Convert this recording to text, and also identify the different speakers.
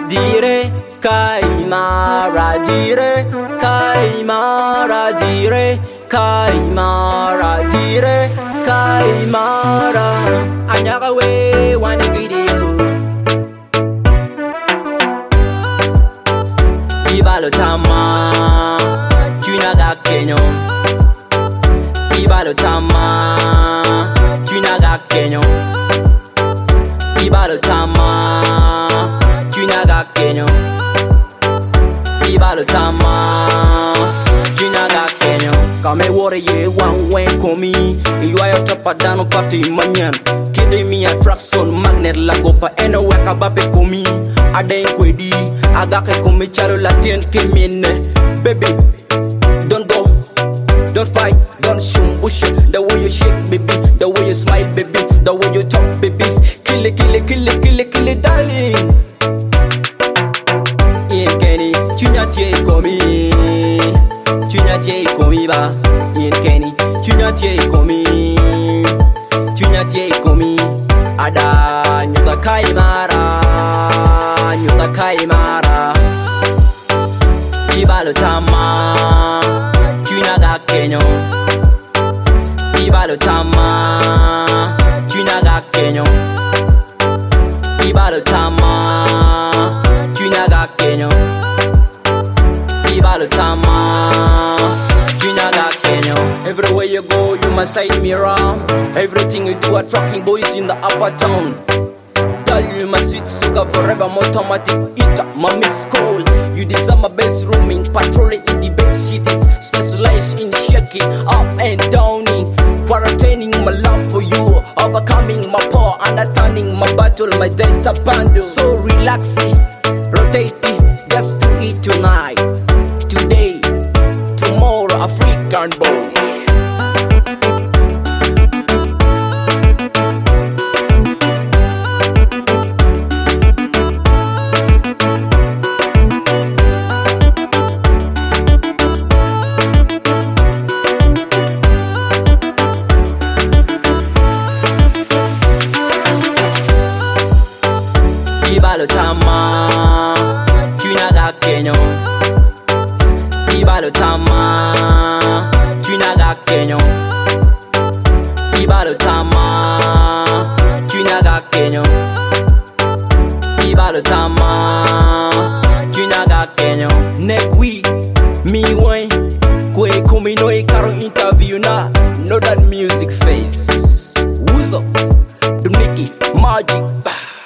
Speaker 1: dire Kaimara, dire Kaimara, dire Kaimara, dire Kaimara. Anyaka we one video. Ibalo tama, tunaga Kenyo. Ibalo tama, tunaga Kenyo. Ibalo tama, tunaga Kenyo. Ibalo tama, tunaga Kenyo. Kame wore ye one way komi. You are top down party manyan. Kide me attraction magnet lagopa eno weka babe komi. Adain kwedi, agake komi charo latien kemine. Baby, don't go, don't fight, don't shoot bush. The way you shake, baby, the way you smile, baby, the way you talk, baby. Kill it, kill it, kill it, kill it, kill it, darling. In Kenny, tunatie komi, tunatie komi ba. In Kenny, tunatie komi, tunatie komi. Ada nyuta Kaimara, nyuta Kaimara. Ibalo tama, tunaga Kenyo. Ibalo tama, tunaga Kenyo. Ibalo tama, tunaga Kenyo. Ibalo tama, tunaga Kenyo. Everywhere you go, you must side mirror. Everything you do, attracting boys in the upper town. You my sweet sugar forever, automatic eater, my miss call. You deserve my best rooming, patrolling in the bed sheet, specialized in shaking up and downing, quarantining my love for you, overcoming my power, understanding my battle, my data bundle. So relaxing, rotating, just to eat tonight, today, tomorrow, African boys. Ibalo tama, tunaga Kenyo. Ibalo tama, tunaga Kenyo. Ibalo tama, tunaga Kenyo. Ibalo tama, tunaga Kenyo. Next week, me wine, kwe kumi no ikaro interview na, know that music face. Who's up? Dumniki, magic.